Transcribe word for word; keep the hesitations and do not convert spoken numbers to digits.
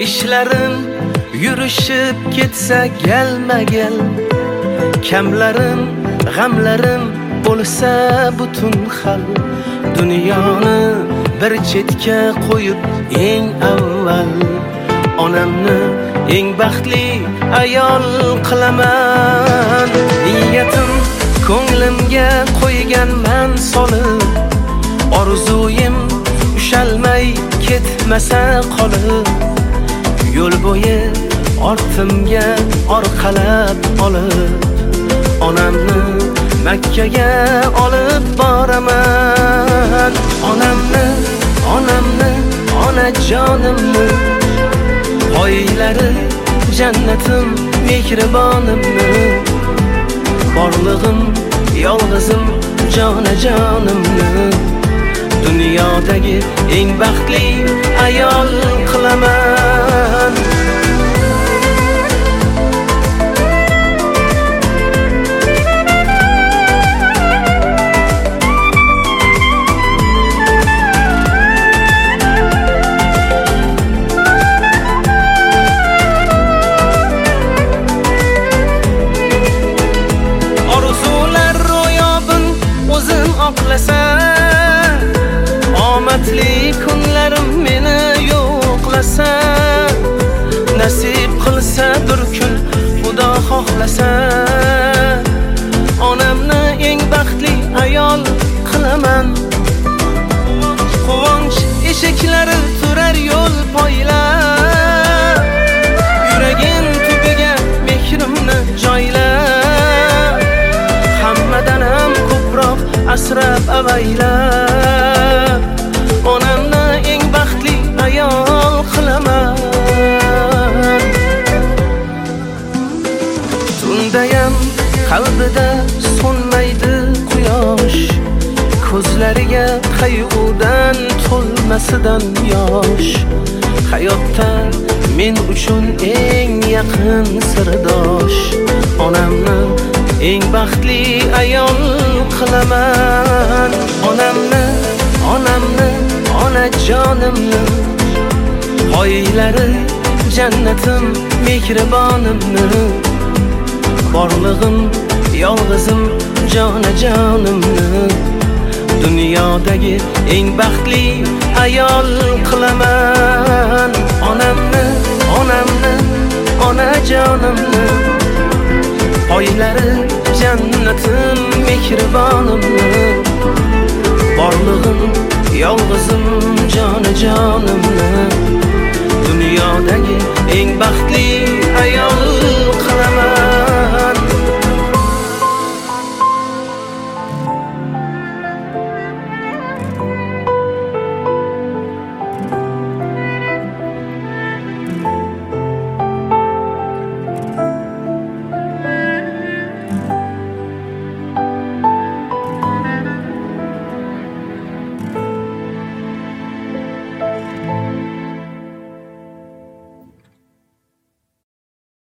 ishlarim yurishib ketsa gelma gel, kamlarim g'amlarim bo'lsa butun xal, dunyoni bir chetga qo'yib eng avval onamni eng baxtli ayol qilaman. Niyatim ko'nglimga qo'yganman solib, orzuyim ushalmay ketmasa qolib, yo'l bo'yi ortimga orqalab olib, onamni Makkaga olib boraman. Onamni, onamni, onajonimni, oylari jannatim, mehribonimni, borlig'im, yolg'izim, jonajonimni dunyodagi eng baxtli ayol qilaman. Omadli kunlarim meni yo'qlasa, nasib qilsa bir kun Xudo xohlasa, onamni eng baxtli ayol qilaman. Quvonch eshiklari turar yo'l poylab, yuragim tubiga mehrimni joylab, hammadan ham ko'proq asrab avaylab, onamni eng baxtli ayol qilaman. Tundayam qalbida so'nmaydi quyosh, ko'zlariga qayg'udan to'lmasidan yosh. Hayotda men uchun eng yaqin sirdosh, onamni eng baxtli ayol qilaman. Onamni, onamni, onajonimni, oylari jannatim, mehribonimni, borlig'im, yolg'izim, jonajonimni dunyodagi eng baxtli ayol qilaman. Onamni, onamni, onajonimni, oylari jannatim, mehribonimni, borlig'im, yolg'izim, jonajonimni dunyodagi eng baxtli ayol